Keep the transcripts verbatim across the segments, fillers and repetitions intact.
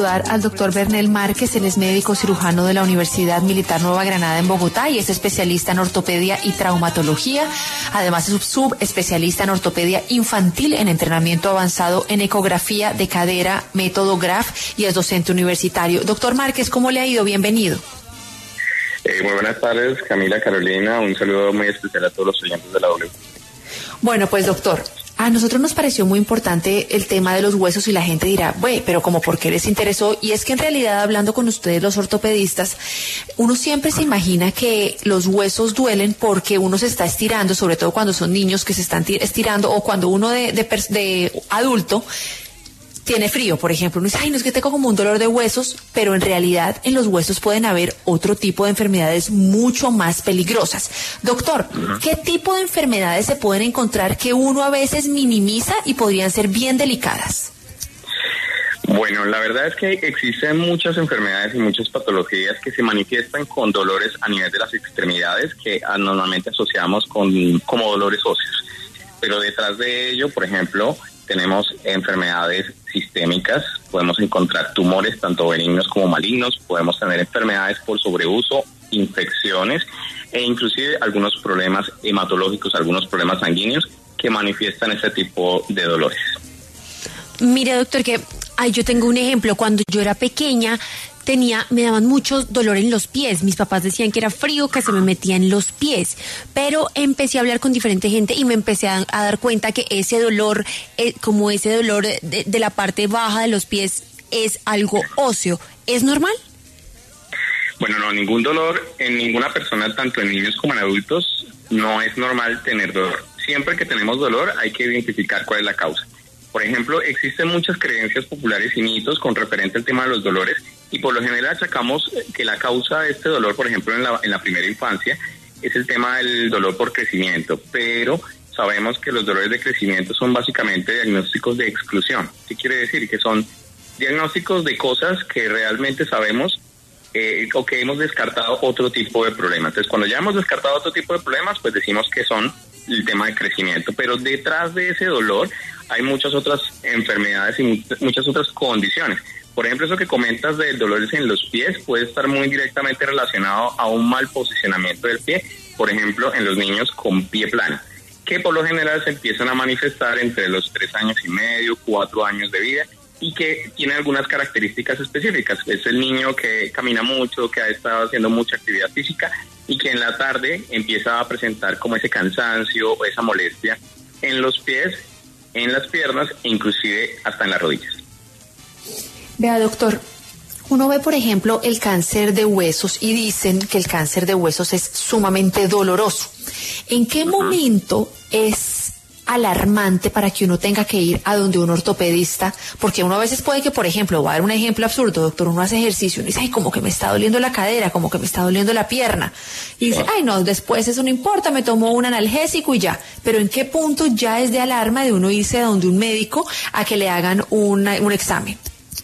saludar al doctor Bernel Márquez. Él es médico cirujano de la Universidad Militar Nueva Granada en Bogotá y es especialista en ortopedia y traumatología. Además es subespecialista en ortopedia infantil, en entrenamiento avanzado en ecografía de cadera, método G R A F, y es docente universitario. Doctor Márquez, ¿cómo le ha ido? Bienvenido. Eh, muy buenas tardes, Camila, Carolina. Un saludo muy especial a todos los oyentes de la W. Bueno, pues doctor, a nosotros nos pareció muy importante el tema de los huesos y la gente dirá, güey, pero como por qué les interesó, y es que en realidad hablando con ustedes los ortopedistas, uno siempre se imagina que los huesos duelen porque uno se está estirando, sobre todo cuando son niños que se están estirando, o cuando uno de, de, de adulto tiene frío, por ejemplo. Uno dice, ay, no, es que tengo como un dolor de huesos, pero en realidad en los huesos pueden haber otro tipo de enfermedades mucho más peligrosas. Doctor, uh-huh. ¿Qué tipo de enfermedades se pueden encontrar que uno a veces minimiza y podrían ser bien delicadas? Bueno, la verdad es que existen muchas enfermedades y muchas patologías que se manifiestan con dolores a nivel de las extremidades que normalmente asociamos con como dolores óseos. Pero detrás de ello, por ejemplo, tenemos enfermedades sistémicas, podemos encontrar tumores tanto benignos como malignos, podemos tener enfermedades por sobreuso, infecciones e inclusive algunos problemas hematológicos, algunos problemas sanguíneos que manifiestan ese tipo de dolores. Mire, doctor, que ay, yo tengo un ejemplo. Cuando yo era pequeña tenía, me daban mucho dolor en los pies. Mis papás decían que era frío, que se me metía en los pies. Pero empecé a hablar con diferente gente y me empecé a, a dar cuenta que ese dolor, eh, como ese dolor de, de la parte baja de los pies, es algo óseo. ¿Es normal? Bueno, no, ningún dolor en ninguna persona, tanto en niños como en adultos, no es normal tener dolor. Siempre que tenemos dolor hay que identificar cuál es la causa. Por ejemplo, existen muchas creencias populares y mitos con referente al tema de los dolores y por lo general achacamos que la causa de este dolor, por ejemplo, en la, en la primera infancia, es el tema del dolor por crecimiento, pero sabemos que los dolores de crecimiento son básicamente diagnósticos de exclusión. ¿Qué quiere decir? Que son diagnósticos de cosas que realmente sabemos eh, o que hemos descartado otro tipo de problemas. Entonces, cuando ya hemos descartado otro tipo de problemas, pues decimos que son el tema de crecimiento, pero detrás de ese dolor hay muchas otras enfermedades y muchas otras condiciones. Por ejemplo, eso que comentas de dolores en los pies puede estar muy directamente relacionado a un mal posicionamiento del pie, por ejemplo, en los niños con pie plano, que por lo general se empiezan a manifestar entre los tres años y medio, cuatro años de vida, y que tiene algunas características específicas. Es el niño que camina mucho, que ha estado haciendo mucha actividad física y que en la tarde empieza a presentar como ese cansancio o esa molestia en los pies, en las piernas e inclusive hasta en las rodillas. Vea, doctor, uno ve, por ejemplo, el cáncer de huesos y dicen que el cáncer de huesos es sumamente doloroso. ¿En qué uh-huh. momento es alarmante para que uno tenga que ir a donde un ortopedista? Porque uno a veces puede que, por ejemplo, voy a dar un ejemplo absurdo, doctor, uno hace ejercicio y dice, ay, como que me está doliendo la cadera, como que me está doliendo la pierna. Y dice, ay, no, después eso no importa, me tomo un analgésico y ya. Pero ¿en qué punto ya es de alarma de uno irse a donde un médico a que le hagan una, un examen?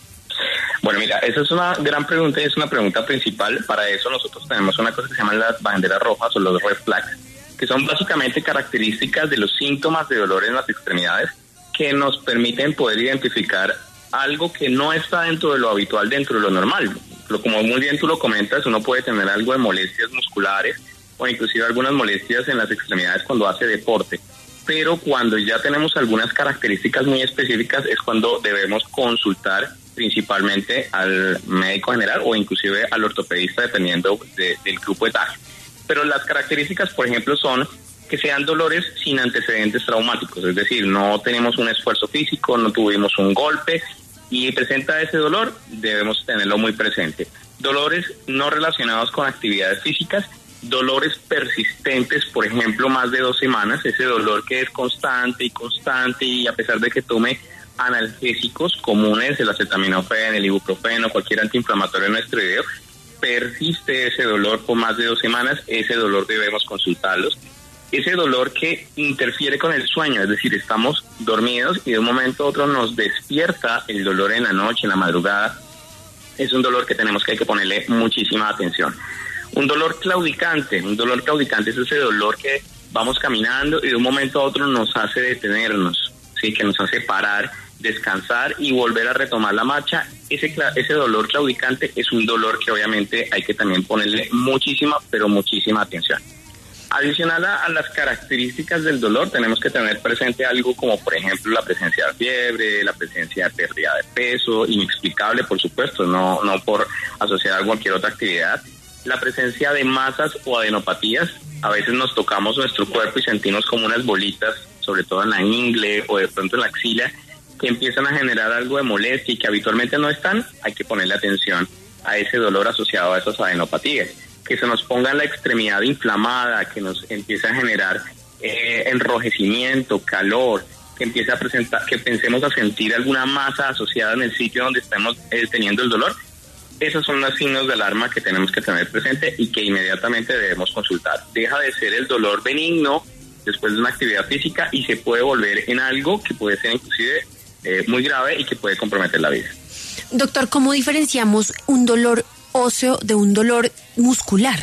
Bueno, mira, esa es una gran pregunta y es una pregunta principal. Para eso nosotros tenemos una cosa que se llama las banderas rojas o los red flags, que son básicamente características de los síntomas de dolor en las extremidades que nos permiten poder identificar algo que no está dentro de lo habitual, dentro de lo normal. Pero como muy bien tú lo comentas, uno puede tener algo de molestias musculares o inclusive algunas molestias en las extremidades cuando hace deporte. Pero cuando ya tenemos algunas características muy específicas es cuando debemos consultar principalmente al médico general o inclusive al ortopedista dependiendo de, del grupo etario. Pero las características, por ejemplo, son que sean dolores sin antecedentes traumáticos, es decir, no tenemos un esfuerzo físico, no tuvimos un golpe y presenta ese dolor, debemos tenerlo muy presente. Dolores no relacionados con actividades físicas, dolores persistentes, por ejemplo, más de dos semanas, ese dolor que es constante y constante y a pesar de que tome analgésicos comunes, el acetaminofén, el ibuprofeno, cualquier antiinflamatorio no esteroideo, persiste ese dolor por más de dos semanas, ese dolor debemos consultarlos. Ese dolor que interfiere con el sueño, es decir, estamos dormidos y de un momento a otro nos despierta el dolor en la noche, en la madrugada, es un dolor que tenemos que hay que ponerle muchísima atención. Un dolor claudicante, un dolor claudicante es ese dolor que vamos caminando y de un momento a otro nos hace detenernos, sí, que nos hace parar descansar y volver a retomar la marcha. Ese, ese dolor claudicante es un dolor que obviamente hay que también ponerle muchísima, pero muchísima atención. Adicional a, a las características del dolor, tenemos que tener presente algo como, por ejemplo, la presencia de fiebre, la presencia de pérdida de peso, inexplicable, por supuesto, no, no por asociar a cualquier otra actividad. La presencia de masas o adenopatías, a veces nos tocamos nuestro cuerpo y sentimos como unas bolitas, sobre todo en la ingle o de pronto en la axila, que empiezan a generar algo de molestia y que habitualmente no están. Hay que ponerle atención a ese dolor asociado a esas adenopatías. Que se nos ponga la extremidad inflamada, que nos empiece a generar eh, enrojecimiento, calor, que empiece a presentar, que pensemos a sentir alguna masa asociada en el sitio donde estamos eh, teniendo el dolor. Esos son los signos de alarma que tenemos que tener presente y que inmediatamente debemos consultar. Deja de ser el dolor benigno después de una actividad física y se puede volver en algo que puede ser inclusive eh, muy grave y que puede comprometer la vida. Doctor, ¿cómo diferenciamos un dolor óseo de un dolor muscular?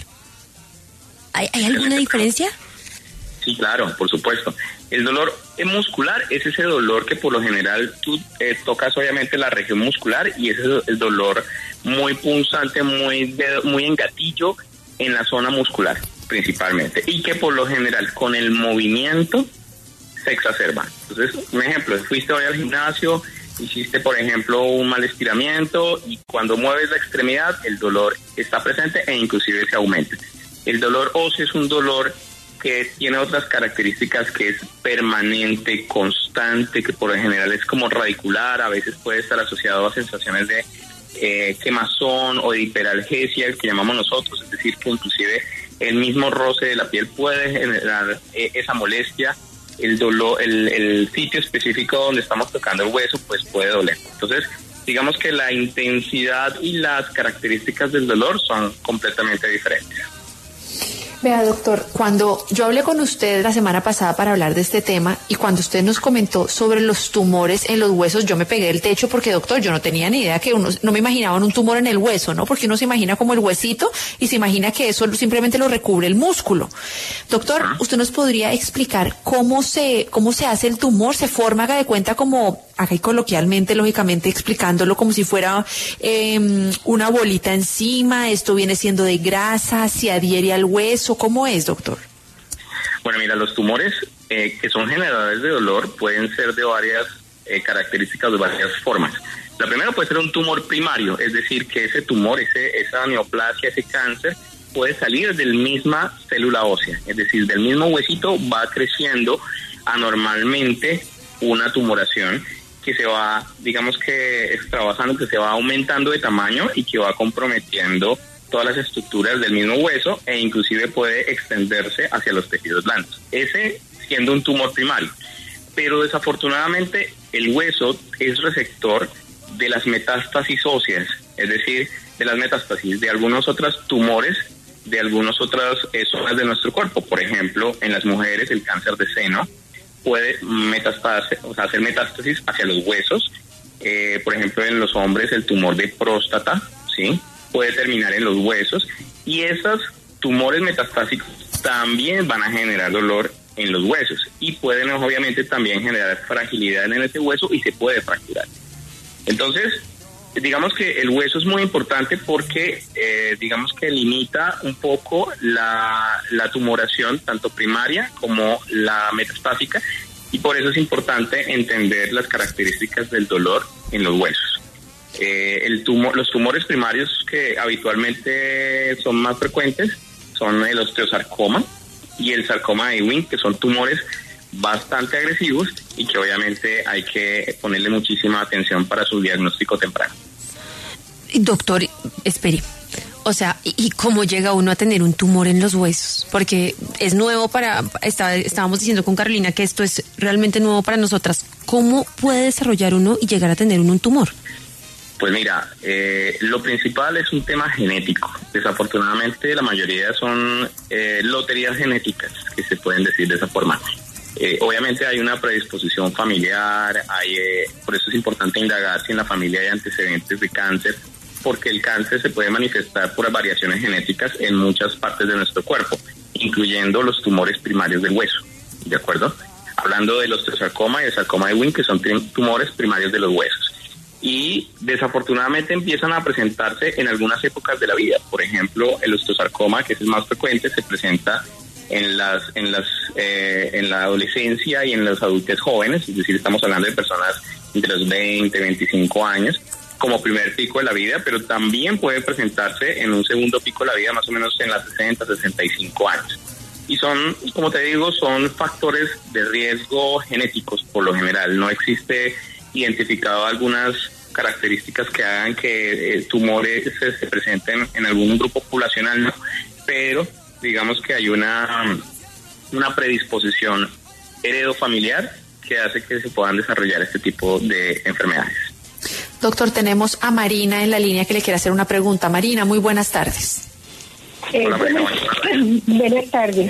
¿Hay, ¿hay alguna diferencia? Sí, claro, por supuesto. El dolor muscular es ese dolor que por lo general tú eh, tocas obviamente la región muscular y ese es el dolor muy punzante, muy, de, muy en gatillo en la zona muscular principalmente y que por lo general con el movimiento se exacerba. Entonces, un ejemplo, fuiste hoy al gimnasio, hiciste, por ejemplo, un mal estiramiento y cuando mueves la extremidad, el dolor está presente e inclusive se aumenta. El dolor óseo es un dolor que tiene otras características, que es permanente, constante, que por lo general es como radicular, a veces puede estar asociado a sensaciones de eh, quemazón o de hiperalgesia, que llamamos nosotros, es decir, que inclusive el mismo roce de la piel puede generar eh, esa molestia. El dolor, el, el sitio específico donde estamos tocando el hueso, pues puede doler. Entonces, digamos que la intensidad y las características del dolor son completamente diferentes. Vea, doctor, cuando yo hablé con usted la semana pasada para hablar de este tema y cuando usted nos comentó sobre los tumores en los huesos, yo me pegué el techo porque, doctor, yo no tenía ni idea que uno, no me imaginaba un tumor en el hueso, ¿no? Porque uno se imagina como el huesito y se imagina que eso simplemente lo recubre el músculo. Doctor, ¿usted nos podría explicar cómo se, cómo se hace el tumor? ¿Se forma, haga de cuenta, como, acá y coloquialmente, lógicamente, explicándolo como si fuera eh, una bolita encima? ¿Esto viene siendo de grasa? ¿Se adhiere al hueso? ¿Cómo es, doctor? Bueno, mira, los tumores eh, que son generadores de dolor pueden ser de varias eh, características, de varias formas. La primera puede ser un tumor primario, es decir, que ese tumor, ese, esa neoplasia, ese cáncer, puede salir de la misma célula ósea, es decir, del mismo huesito va creciendo anormalmente una tumoración que se va, digamos que extravasando, que se va aumentando de tamaño y que va comprometiendo todas las estructuras del mismo hueso e inclusive puede extenderse hacia los tejidos blandos. Ese siendo un tumor primario. Pero desafortunadamente el hueso es receptor de las metástasis óseas, es decir, de las metástasis de algunos otros tumores, de algunas otras eh, zonas de nuestro cuerpo. Por ejemplo, en las mujeres el cáncer de seno puede metastarse, o sea, hacer metástasis hacia los huesos. Eh, por ejemplo, en los hombres el tumor de próstata, ¿sí?, puede terminar en los huesos y esos tumores metastásicos también van a generar dolor en los huesos y pueden obviamente también generar fragilidad en ese hueso y se puede fracturar. Entonces, digamos que el hueso es muy importante porque eh, digamos que limita un poco la, la tumoración tanto primaria como la metastásica y por eso es importante entender las características del dolor en los huesos. Eh, el tumor, los tumores primarios que habitualmente son más frecuentes son el osteosarcoma y el sarcoma de Ewing, que son tumores bastante agresivos y que obviamente hay que ponerle muchísima atención para su diagnóstico temprano. Doctor, espere, o sea, ¿y cómo llega uno a tener un tumor en los huesos? Porque es nuevo para, está, estábamos diciendo con Carolina que esto es realmente nuevo para nosotras. ¿Cómo puede desarrollar uno y llegar a tener uno un tumor? Pues mira, eh, lo principal es un tema genético. Desafortunadamente la mayoría son eh, loterías genéticas, que se pueden decir de esa forma. Eh, obviamente hay una predisposición familiar, hay, eh, por eso es importante indagar si en la familia hay antecedentes de cáncer, porque el cáncer se puede manifestar por variaciones genéticas en muchas partes de nuestro cuerpo, incluyendo los tumores primarios del hueso, ¿de acuerdo? hablando del osteosarcoma y el sarcoma Ewing, que son tumores primarios de los huesos. Y desafortunadamente empiezan a presentarse en algunas épocas de la vida. Por ejemplo, el osteosarcoma, que es el más frecuente, se presenta en las en las eh, en la adolescencia y en los adultos jóvenes, es decir, estamos hablando de personas entre los veinte, veinticinco años, como primer pico de la vida, pero también puede presentarse en un segundo pico de la vida, más o menos en las sesenta, sesenta y cinco años. Y son, como te digo, son factores de riesgo genéticos por lo general. No existe identificado algunas características que hagan que eh, tumores se, se presenten en algún grupo poblacional, ¿no? Pero digamos que hay una, una predisposición heredofamiliar que hace que se puedan desarrollar este tipo de enfermedades. Doctor, tenemos a Marina en la línea que le quiere hacer una pregunta. Marina, muy buenas tardes. Eh, Hola, Marina, buenas, tardes. buenas tardes.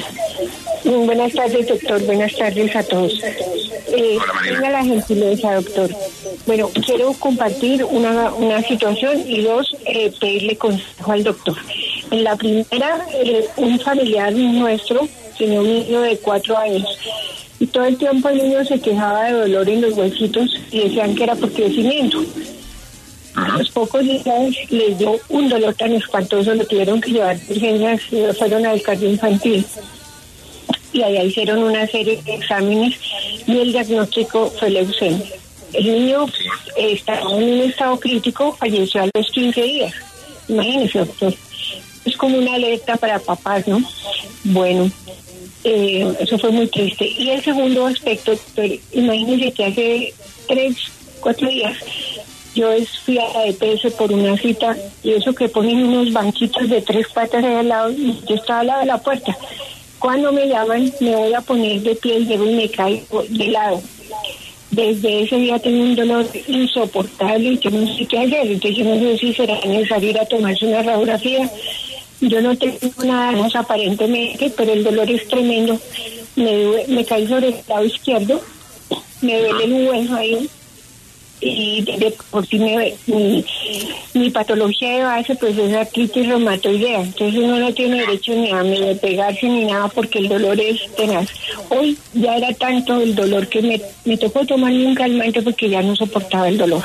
Buenas tardes, doctor. Buenas tardes a todos. Eh, Hola, Marina. Tenga la gentileza, doctor. Bueno, quiero compartir una, una situación y dos, eh, pedirle consejo al doctor. En la primera, eh, un familiar nuestro tiene un niño de cuatro años y todo el tiempo el niño se quejaba de dolor en los huesitos y decían que era por crecimiento. A los pocos días les dio un dolor tan espantoso, lo tuvieron que llevar de urgencias, fueron al cardio infantil y allá hicieron una serie de exámenes y el diagnóstico fue leucemia. El niño eh, estaba en un estado crítico, falleció a los quince días. Imagínese, doctor. Es como una alerta para papás, ¿no? Bueno, eh, eso fue muy triste. Y el segundo aspecto, doctor, imagínese que hace tres, cuatro días yo fui a la E P S por una cita y eso que ponen unos banquitos de tres patas ahí al lado, y yo estaba al lado de la puerta. Cuando me llaman, me voy a poner de pie y llego y me caigo de lado. Desde ese día tengo un dolor insoportable y yo no sé qué hacer. Entonces yo no sé si será necesario ir a tomarse una radiografía. Yo no tengo nada más aparentemente, pero el dolor es tremendo. Me, me caí sobre el lado izquierdo, me duele el hueso ahí. Y de por sí me, mi, mi patología de base pues es artritis reumatoidea, entonces uno no tiene derecho ni a ni de pegarse ni nada porque el dolor es tenaz. Hoy ya era tanto el dolor que me, me tocó tomarme un calmante porque ya no soportaba el dolor.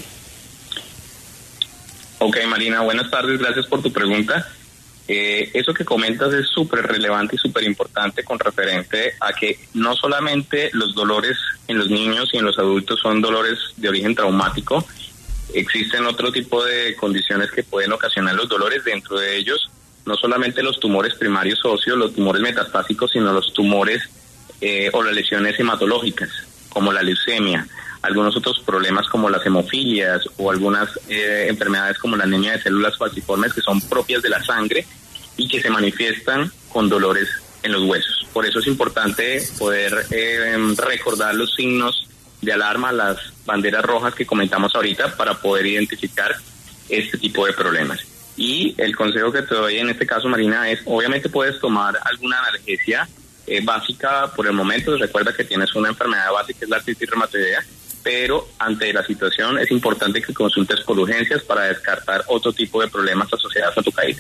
Ok, Marina, buenas tardes, gracias por tu pregunta. Eh, eso que comentas es súper relevante y súper importante con referente a que no solamente los dolores en los niños y en los adultos son dolores de origen traumático, existen otro tipo de condiciones que pueden ocasionar los dolores, dentro de ellos no solamente los tumores primarios óseos, los tumores metastásicos, sino los tumores eh, o las lesiones hematológicas, como la leucemia, algunos otros problemas como las hemofilias o algunas eh, enfermedades como la anemia de células falciformes que son propias de la sangre y que se manifiestan con dolores en los huesos. Por eso es importante poder eh, recordar los signos de alarma, las banderas rojas que comentamos ahorita para poder identificar este tipo de problemas. Y el consejo que te doy en este caso, Marina, es obviamente puedes tomar alguna analgesia eh, básica por el momento. Recuerda que tienes una enfermedad básica, que es la artritis reumatoidea, pero ante la situación es importante que consultes por urgencias para descartar otro tipo de problemas asociados a tu caída.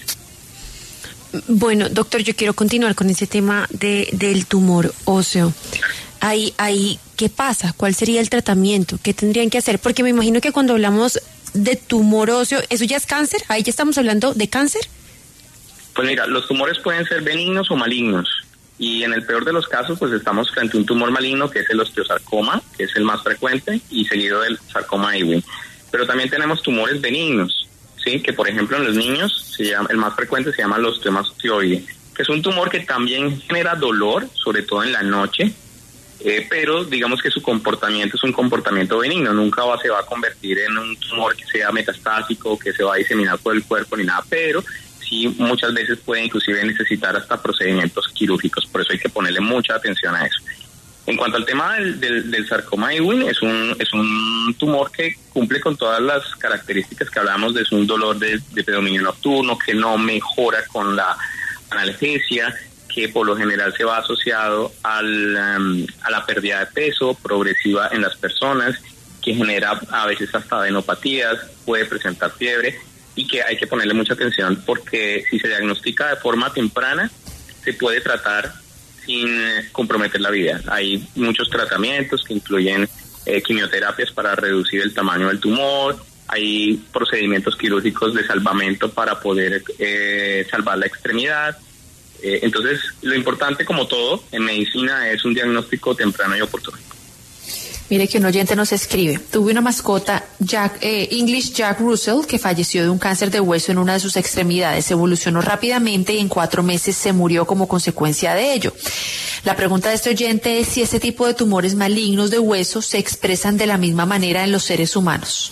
Bueno, doctor, yo quiero continuar con ese tema de, del tumor óseo. Ahí, ahí, ¿qué pasa? ¿Cuál sería el tratamiento? ¿Qué tendrían que hacer? Porque me imagino que cuando hablamos de tumor óseo, ¿eso ya es cáncer? ¿Ahí ya estamos hablando de cáncer? Pues mira, los tumores pueden ser benignos o malignos. Y en el peor de los casos, pues estamos frente a un tumor maligno que es el osteosarcoma, que es el más frecuente, y seguido del sarcoma Ewing. Pero también tenemos tumores benignos, ¿sí? Que por ejemplo en los niños se llama, el más frecuente se llama el osteoma osteoide, que es un tumor que también genera dolor, sobre todo en la noche, eh, pero digamos que su comportamiento es un comportamiento benigno, nunca va, se va a convertir en un tumor que sea metastásico, que se va a diseminar por el cuerpo ni nada, pero sí muchas veces puede inclusive necesitar hasta procedimientos quirúrgicos, por eso hay que ponerle mucha atención a eso. En cuanto al tema del, del, del sarcoma Ewing, es un es un tumor que cumple con todas las características que hablamos de, es un dolor de, de predominio nocturno, que no mejora con la analgesia, que por lo general se va asociado al, um, a la pérdida de peso progresiva en las personas, que genera a veces hasta adenopatías, puede presentar fiebre, y que hay que ponerle mucha atención porque si se diagnostica de forma temprana, se puede tratar sin comprometer la vida. Hay muchos tratamientos que incluyen eh, quimioterapias para reducir el tamaño del tumor, hay procedimientos quirúrgicos de salvamento para poder eh, salvar la extremidad. Eh, entonces, lo importante, como todo en medicina, es un diagnóstico temprano y oportuno. Mire que un oyente nos escribe: tuve una mascota, Jack, eh, English Jack Russell, que falleció de un cáncer de hueso en una de sus extremidades. Evolucionó rápidamente y en cuatro meses se murió como consecuencia de ello. La pregunta de este oyente es si este tipo de tumores malignos de hueso se expresan de la misma manera en los seres humanos.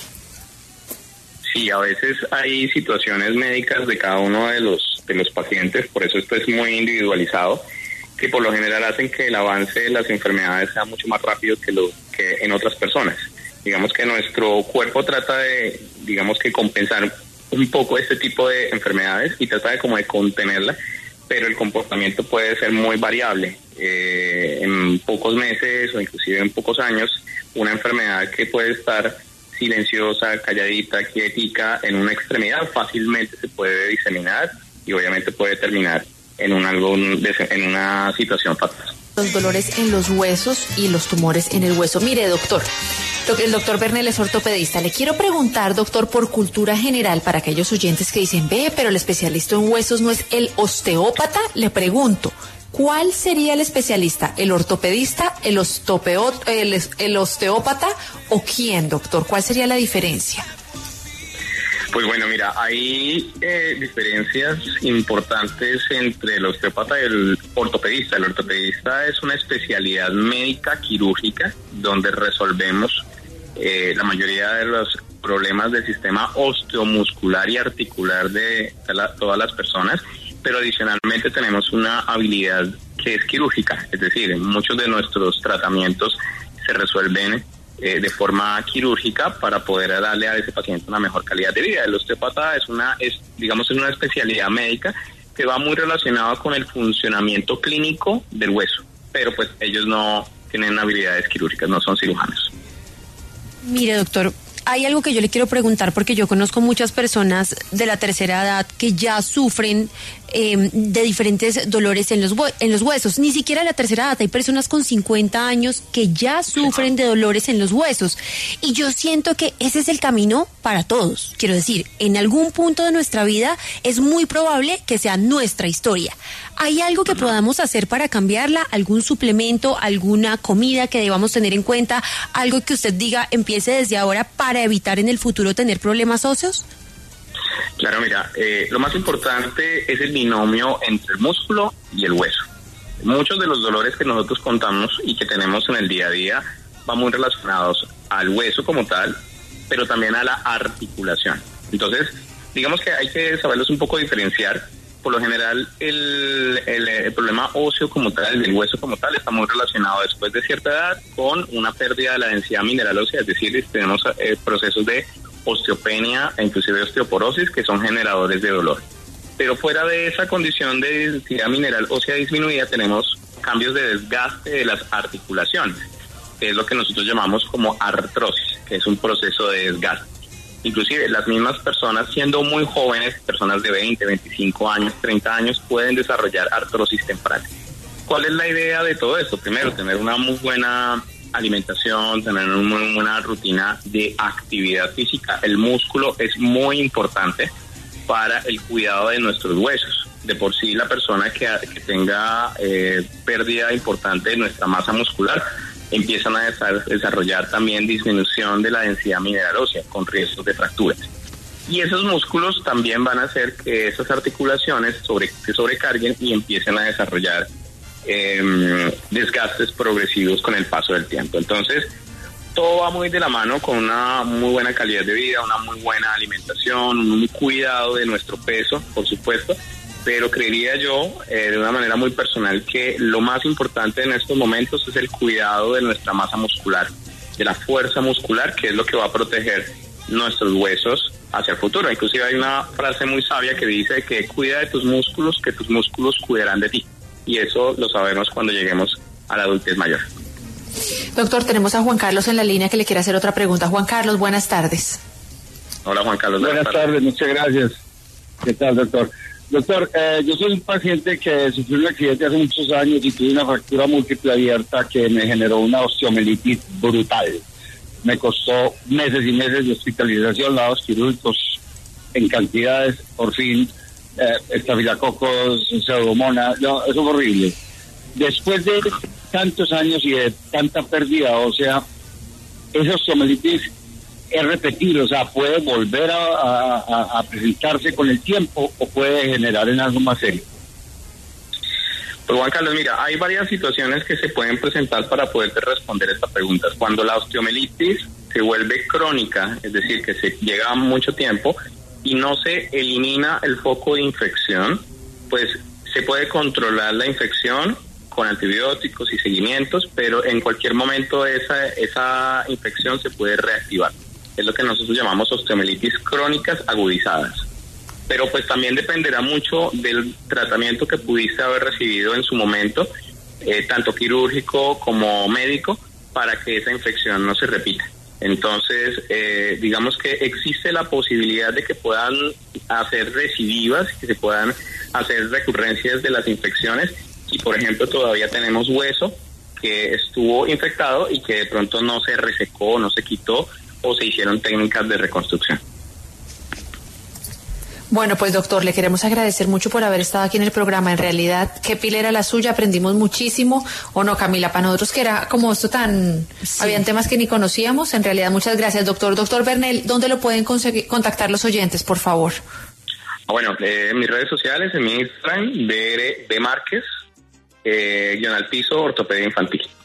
Sí, a veces hay situaciones médicas de cada uno de los de los pacientes, por eso esto es muy individualizado, que por lo general hacen que el avance de las enfermedades sea mucho más rápido que lo que en otras personas. Digamos que nuestro cuerpo trata de, digamos que compensar un poco este tipo de enfermedades y trata de como de contenerla, pero el comportamiento puede ser muy variable. Eh, en pocos meses o inclusive en pocos años, una enfermedad que puede estar silenciosa, calladita, quietica en una extremidad fácilmente se puede diseminar y obviamente puede terminar en un algo en una situación fatal. Los dolores en los huesos y los tumores en el hueso. Mire, doctor, el doctor Bernal es ortopedista. Le quiero preguntar, doctor, por cultura general, para aquellos oyentes que dicen, ve, pero el especialista en huesos no es el osteópata. Le pregunto, ¿cuál sería el especialista? ¿El ortopedista, el, ostopeo, el, el osteópata o quién, doctor? ¿Cuál sería la diferencia? Pues bueno, mira, hay eh, diferencias importantes entre el osteópata y el ortopedista. El ortopedista es una especialidad médica quirúrgica donde resolvemos eh, la mayoría de los problemas del sistema osteomuscular y articular de la, todas las personas, pero adicionalmente tenemos una habilidad que es quirúrgica, es decir, muchos de nuestros tratamientos se resuelven Eh, de forma quirúrgica para poder darle a ese paciente una mejor calidad de vida. El osteópata es una, es, digamos, es una especialidad médica que va muy relacionada con el funcionamiento clínico del hueso, pero pues ellos no tienen habilidades quirúrgicas, no son cirujanos. Mire, doctor, hay algo que yo le quiero preguntar porque yo conozco muchas personas de la tercera edad que ya sufren eh, de diferentes dolores en los, en los huesos. Ni siquiera la tercera edad, hay personas con cincuenta años que ya sufren de dolores en los huesos. Y yo siento que ese es el camino para todos. Quiero decir, en algún punto de nuestra vida es muy probable que sea nuestra historia. ¿Hay algo que podamos hacer para cambiarla? ¿Algún suplemento, alguna comida que debamos tener en cuenta? ¿Algo que usted diga empiece desde ahora para evitar en el futuro tener problemas óseos? Claro, mira, eh, lo más importante es el binomio entre el músculo y el hueso. Muchos de los dolores que nosotros contamos y que tenemos en el día a día van muy relacionados al hueso como tal, pero también a la articulación. Entonces, digamos que hay que saberlos un poco diferenciar. Por lo general, el, el, el problema óseo como tal, el hueso como tal, está muy relacionado después de cierta edad con una pérdida de la densidad mineral ósea, es decir, tenemos eh, procesos de osteopenia e inclusive osteoporosis que son generadores de dolor. Pero fuera de esa condición de densidad mineral ósea disminuida, tenemos cambios de desgaste de las articulaciones, que es lo que nosotros llamamos como artrosis, que es un proceso de desgaste. Inclusive las mismas personas, siendo muy jóvenes, personas de veinte, veinticinco años, treinta años, pueden desarrollar artrosis temprana. ¿Cuál es la idea de todo esto? Primero, tener una muy buena alimentación, tener una muy buena rutina de actividad física. El músculo es muy importante para el cuidado de nuestros huesos. De por sí, la persona que, que tenga eh, pérdida importante de nuestra masa muscular empiezan a desarrollar también disminución de la densidad mineral ósea con riesgos de fracturas. Y esos músculos también van a hacer que esas articulaciones sobre, se sobrecarguen y empiecen a desarrollar eh, desgastes progresivos con el paso del tiempo. Entonces, todo va muy de la mano con una muy buena calidad de vida, una muy buena alimentación, un cuidado de nuestro peso, por supuesto, pero creería yo, eh, de una manera muy personal, que lo más importante en estos momentos es el cuidado de nuestra masa muscular, de la fuerza muscular, que es lo que va a proteger nuestros huesos hacia el futuro. Inclusive hay una frase muy sabia que dice que cuida de tus músculos, que tus músculos cuidarán de ti. Y eso lo sabemos cuando lleguemos a la adultez mayor. Doctor, tenemos a Juan Carlos en la línea que le quiere hacer otra pregunta. Juan Carlos, buenas tardes. Hola, Juan Carlos. Buenas, buenas tardes. tardes, muchas gracias. ¿Qué tal, doctor? Doctor, eh, yo soy un paciente que sufrió un accidente hace muchos años y tuve una fractura múltiple abierta que me generó una osteomelitis brutal. Me costó meses y meses de hospitalización, lados quirúrgicos en cantidades, por fin, eh, estafilococos, pseudomonas, no, eso es horrible. Después de tantos años y de tanta pérdida, o sea, esa osteomelitis es repetir, o sea, puede volver a, a, a presentarse con el tiempo o puede generar en algo más serio. Pues Juan Carlos, mira, hay varias situaciones que se pueden presentar para poderte responder esta pregunta. Cuando la osteomelitis se vuelve crónica, es decir, que se llega a mucho tiempo y no se elimina el foco de infección, pues se puede controlar la infección con antibióticos y seguimientos, pero en cualquier momento esa, esa infección se puede reactivar. Es lo que nosotros llamamos osteomelitis crónicas agudizadas. Pero pues también dependerá mucho del tratamiento que pudiste haber recibido en su momento, eh, tanto quirúrgico como médico, para que esa infección no se repita. Entonces, eh, digamos que existe la posibilidad de que puedan hacer recidivas, que se puedan hacer recurrencias de las infecciones, y por ejemplo todavía tenemos hueso que estuvo infectado y que de pronto no se resecó, no se quitó, o se hicieron técnicas de reconstrucción. Bueno, pues doctor, le queremos agradecer mucho por haber estado aquí en el programa. En realidad, qué pila era la suya, aprendimos muchísimo. ¿O no, Camila? Para nosotros que era como esto tan... Sí. Habían temas que ni conocíamos. En realidad, muchas gracias, doctor. Doctor Bernel, ¿dónde lo pueden conseguir, contactar los oyentes, por favor? Bueno, eh, en mis redes sociales, en mi Instagram, B R B Márquez, eh, guión al piso, ortopedia infantil.